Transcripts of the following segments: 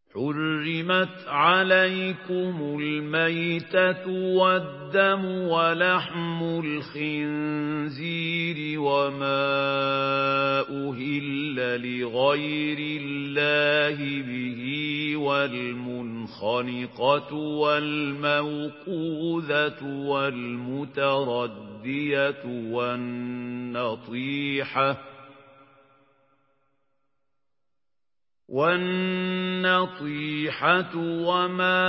حُرِّمَتْ عَلَيْكُمُ الْمَيْتَةُ وَالدَّمُ وَلَحْمُ الْخِنزِيرِ وَمَا أُهِلَّ لِغَيْرِ اللَّهِ بِهِ وَالْمُنْخَنِقَةُ وَالْمَوْقُوذَةُ وَالْمُتَرَدِّيَةُ وَالنَّطِيحَةُ وَمَا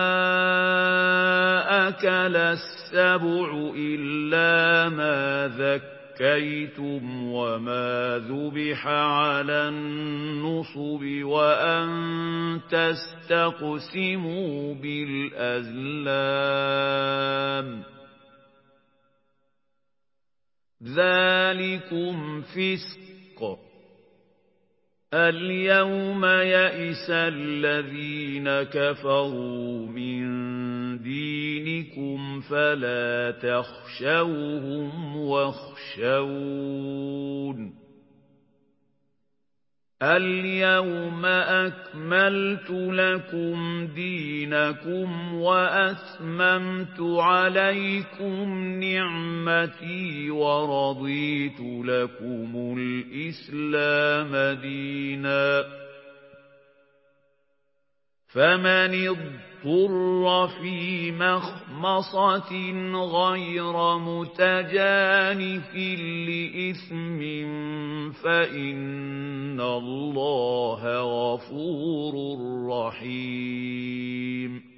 أَكَلَ السَّبُعُ إِلَّا مَا ذَكَّيْتُمْ وَمَا ذُبِحَ عَلَى النُّصُبِ وَأَن تَسْتَقْسِمُوا بِالْأَزْلَامِ ۚ ذَلِكُمْ فِسْقٌ ۗ الْيَوْمَ يَئِسَ الَّذِينَ كَفَرُوا مِن دِينِكُمْ فَلَا تَخْشَوْهُمْ وَاخْشَوْنِ ۚ الْيَوْمَ أَكْمَلْتُ لَكُمْ دِينَكُمْ وَأَتْمَمْتُ عَلَيْكُمْ نِعْمَتِي وَرَضِيتُ لَكُمُ الْإِسْلَامَ دِينًا ۚ فَمَنِ اضْطُرَّ فِي مَخْمَصَةٍ غَيْرَ مُتَجَانِفٍ لِّإِثْمٍ فَإِنَّ اللَّهَ غَفُورٌ رَّحِيمٌ.